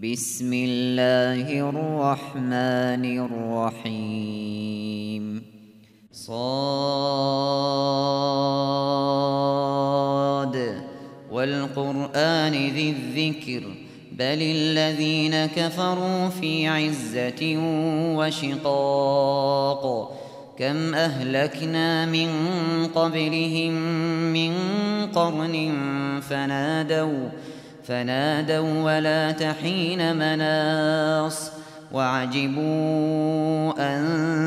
بسم الله الرحمن الرحيم صاد والقرآن ذي الذكر بل الذين كفروا في عزة وشقاق كم أهلكنا من قبلهم من قرن فنادوا ولا تحين مناص وعجبوا أن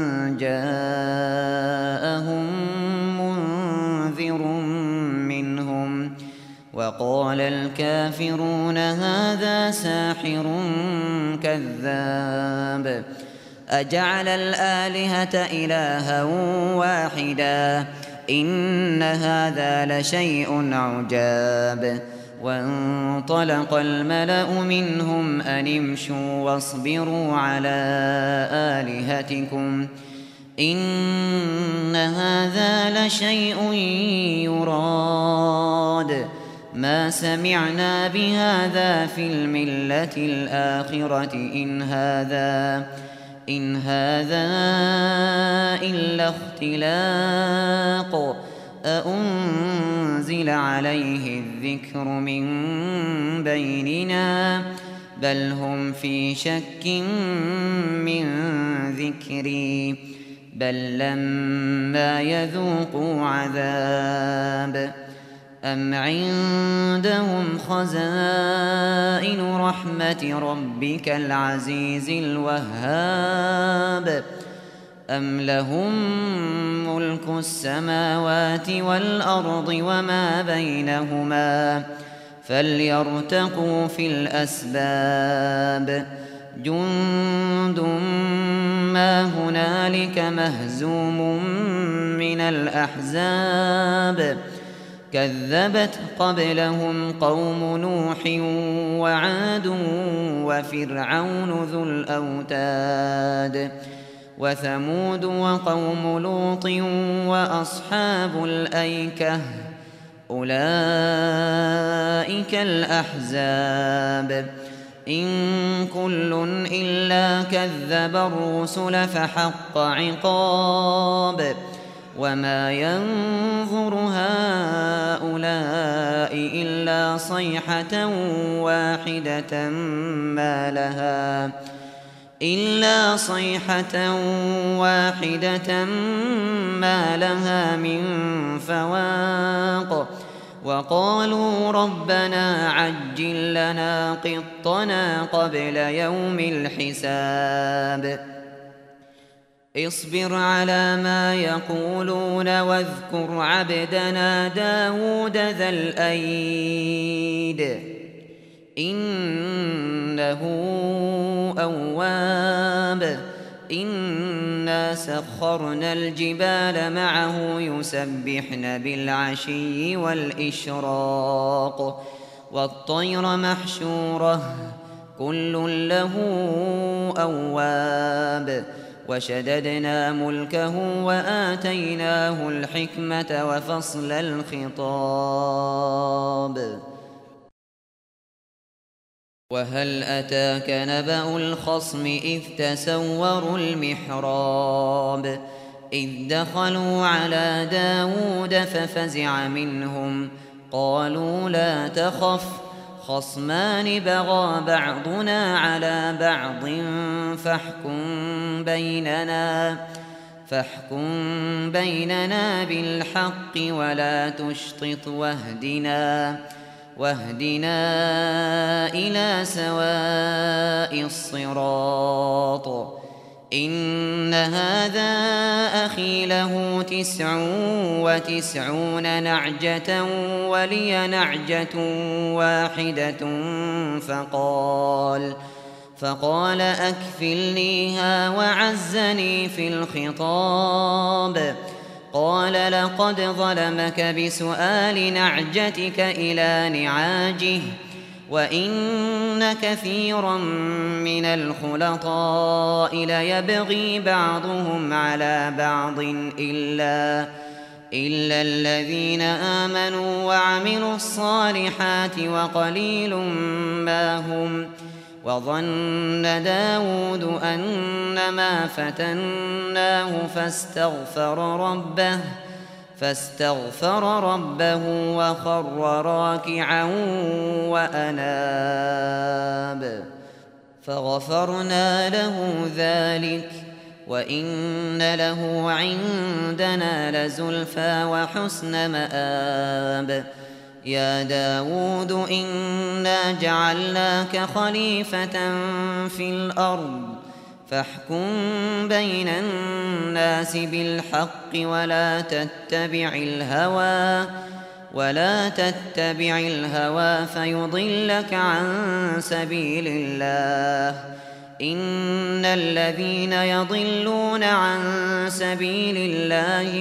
جاءهم منذر منهم وقال الكافرون هذا ساحر كذاب أجعل الآلهة إلها واحدا إن هذا لشيء عجاب وانطلق الملأ منهم أن امشوا واصبروا على آلهتكم إن هذا لشيء يراد ما سمعنا بهذا في الملة الآخرة إن هذا إلا اختلاق أأنزل عليه الذكر من بيننا بل هم في شك من ذكري بل لما يذوقوا عذاب أم عندهم خزائن رحمة ربك العزيز الوهاب أم لهم ملك السماوات والأرض وما بينهما فليرتقوا في الأسباب جند ما هنالك مهزوم من الأحزاب كذبت قبلهم قوم نوح وعاد وفرعون ذو الأوتاد وثمود وقوم لوط وأصحاب الأيكة أولئك الأحزاب إن كل إلا كذب الرسل فحق عقاب وما ينظر هؤلاء إلا صيحة واحدة ما لها من فواق وقالوا ربنا عجل لنا قطنا قبل يوم الحساب اصبر على ما يقولون واذكر عبدنا داود ذا الأيد إنه أواب إنا سخرنا الجبال معه يسبحن بالعشي والإشراق والطير محشورة كل له أواب وشددنا ملكه وآتيناه الحكمة وفصل الخطاب وهل أتاك نبأ الخصم إذ تسوروا المحراب إذ دخلوا على داود ففزع منهم قالوا لا تخف خصمان بغى بعضنا على بعض فاحكم بيننا بالحق ولا تشطط واهدنا إلى سواء الصراط إن هذا أخي له 99 نعجة ولي نعجة واحدة فقال أكفلنيها وعزني في الخطاب قال لقد ظلمك بسؤال نعجتك إلى نعاجه وإن كثيرا من الخلطاء ليبغي بعضهم على بعض إلا الذين آمنوا وعملوا الصالحات وقليل ما هم وظن داود أنما فتناه فاستغفر ربه وخر راكعا وأناب فغفرنا له ذلك وإن له عندنا لزلفى وحسن مآب يا داود إنا جعلناك خليفة في الأرض فاحكم بين الناس بالحق ولا تتبع الهوى فيضلك عن سبيل الله إن الذين يضلون عن سبيل الله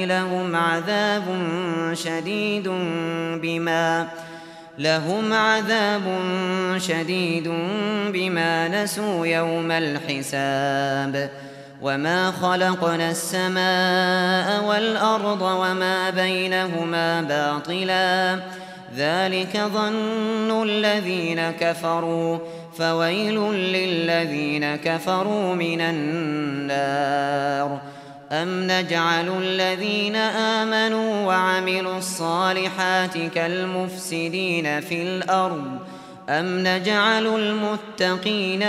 لهم عذاب شديد بما نسوا يوم الحساب وما خلقنا السماء والأرض وما بينهما باطلا ذلك ظن الذين كفروا فويل للذين كفروا من النار أم نجعل الذين آمنوا وعملوا الصالحات كالمفسدين في الأرض أم نجعل المتقين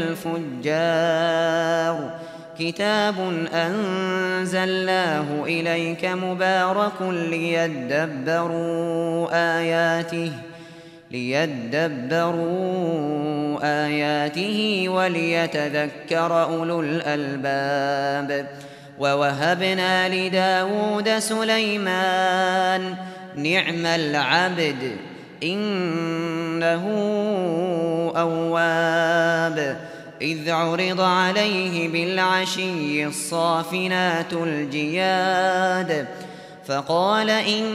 كالفجار كتاب أنزلناه إليك مبارك ليدبروا آياته وليتذكر أولو الألباب ووهبنا لداود سليمان نعم العبد إنه أواب إذ عرض عليه بالعشي الصافنات الجياد فقال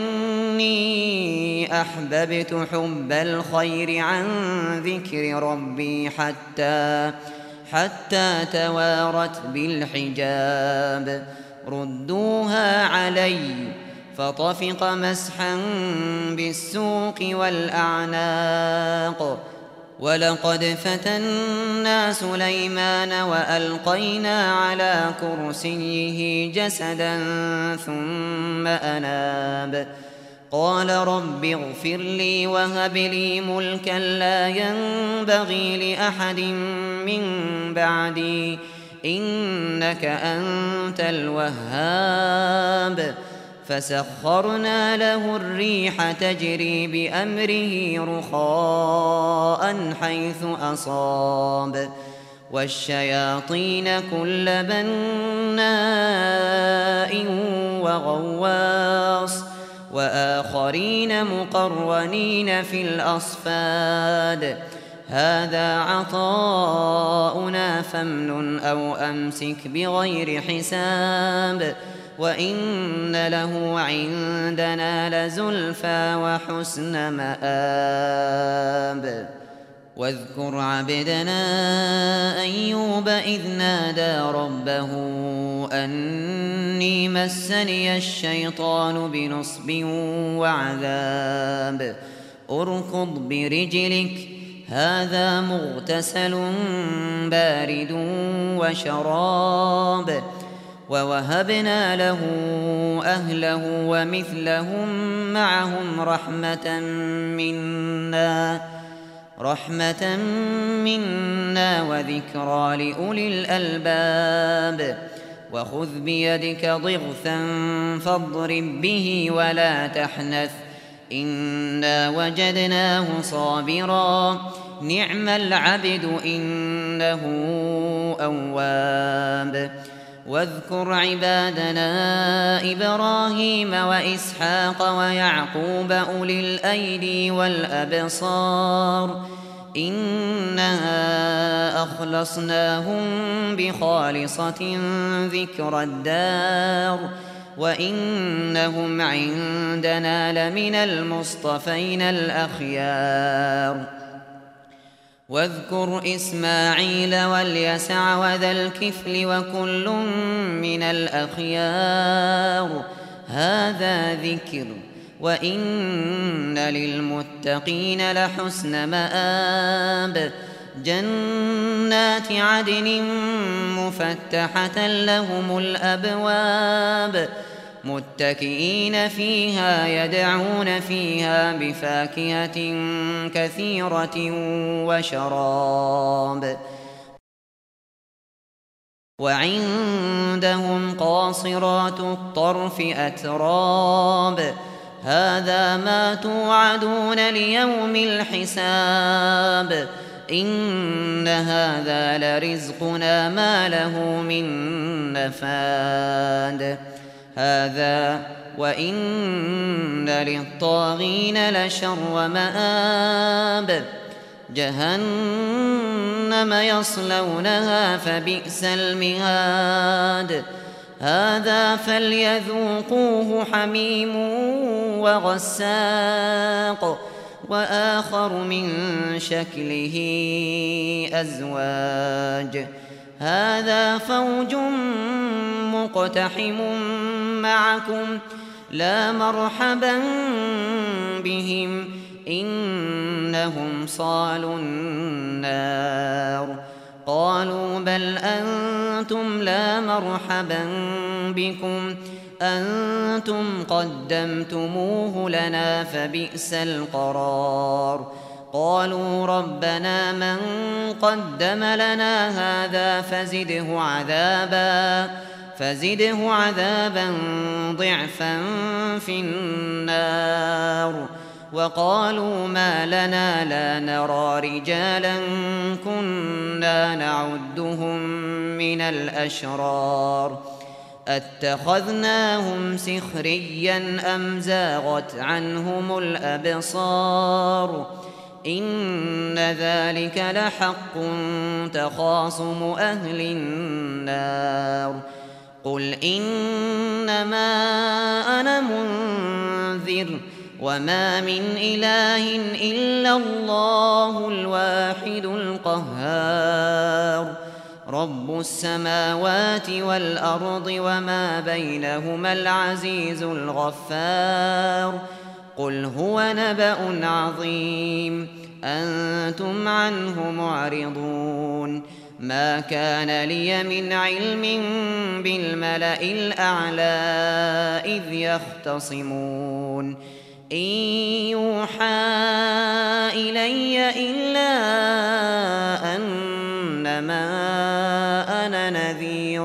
إني أحببت حب الخير عن ذكر ربي حتى توارت بالحجاب ردوها علي فطفق مسحا بالسوق والأعناق ولقد فتنا سليمان وألقينا على كرسيه جسدا ثم أناب قال رب اغفر لي وهب لي ملكا لا ينبغي لأحد من بعدي إنك أنت الوهاب فسخرنا له الريح تجري بأمره رخاء حيث أصاب والشياطين كل بناء وغواص وآخرين مقرنين في الأصفاد هذا عطاؤنا فامنن أو أمسك بغير حساب وإن له عندنا لزلفى وحسن مآب واذكر عبدنا أيوب إذ نادى ربه أني مسني الشيطان بنصب وعذاب اركض برجلك هذا مغتسل بارد وشراب ووهبنا له أهله ومثلهم معهم رحمة منا وذكرى لأولي الألباب وخذ بيدك ضغثا فاضرب به ولا تحنث إنا وجدناه صابرا نعم العبد إنه أواب واذكر عبادنا إبراهيم وإسحاق ويعقوب أولي الأيدي والأبصار إنا أخلصناهم بخالصة ذكر الدار وإنهم عندنا لمن المصطفين الأخيار واذكر إسماعيل واليسع وذا الكفل وكل من الأخيار هذا ذكر وإن للمتقين لحسن مآب جنات عدن مفتحة لهم الأبواب متكئين فيها يدعون فيها بفاكهة كثيرة وشراب وعندهم قاصرات الطرف أتراب هذا ما توعدون ليوم الحساب إن هذا لرزقنا ما له من نفاد هذا وإن للطاغين لشر مآب جهنم يصلونها فبئس المهاد هذا فليذوقوه حميم وغساق وآخر من شكله أزواج هذا فوج مقتحم معكم لا مرحبا بهم إنهم صالوا النار قالوا بل أنتم لا مرحبا بكم أنتم قدمتموه لنا فبئس القرار قالوا ربنا من قدم لنا هذا فزده عذابا ضعفا في النار وقالوا ما لنا لا نرى رجالا كنا نعدهم من الأشرار أتخذناهم سخريا أم زاغت عنهم الأبصار إن ذلك لحق تخاصم أهل النار قل إنما أنا منذر وما من إله إلا الله الواحد القهار رب السماوات والأرض وما بينهما العزيز الغفار قل هو نبأ عظيم أنتم عنه معرضون ما كان لي من علم بالملأ الأعلى إذ يختصمون إن يوحى إلي إلا أنما أنا نذير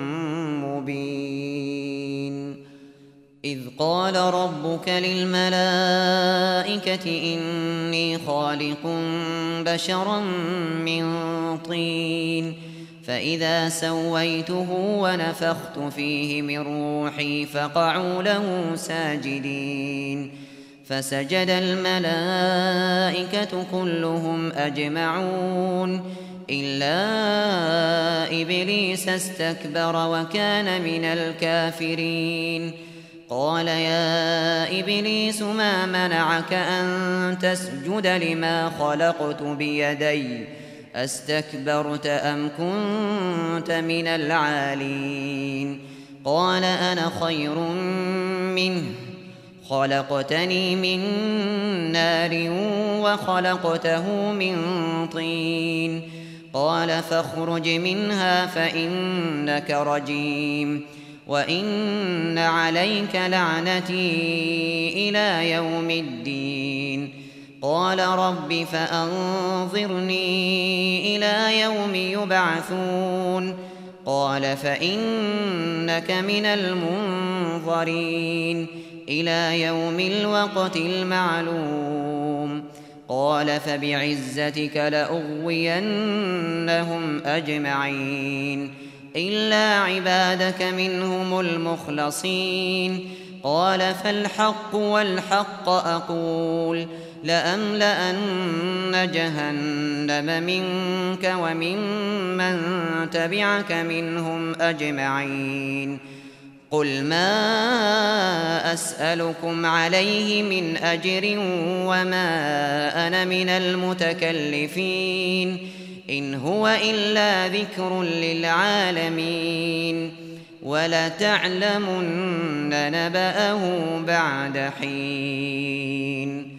مبين إذ قال ربك للملائكة إني خالق بشرا من طين فإذا سويته ونفخت فيه من روحي فقعوا له ساجدين فسجد الملائكة كلهم أجمعون إلا إبليس استكبر وكان من الكافرين قال يا إبليس ما منعك أن تسجد لما خلقت بيدي أستكبرت أم كنت من العالين قال أنا خير منه خلقتني من نار وخلقته من طين قال فاخرج منها فإنك رجيم وإن عليك لعنتي إلى يوم الدين قال رب فأنظرني إلى يوم يبعثون قال فإنك من المنظرين إلى يوم الوقت المعلوم قال فبعزتك لأغوينهم أجمعين إلا عبادك منهم المخلصين قال فالحق والحق أقول لأملأن جهنم منك وممن تبعك منهم أجمعين قل ما أسألكم عليه من أجر وما أنا من المتكلفين إن هو إلا ذكر للعالمين ولتعلمن نبأه بعد حين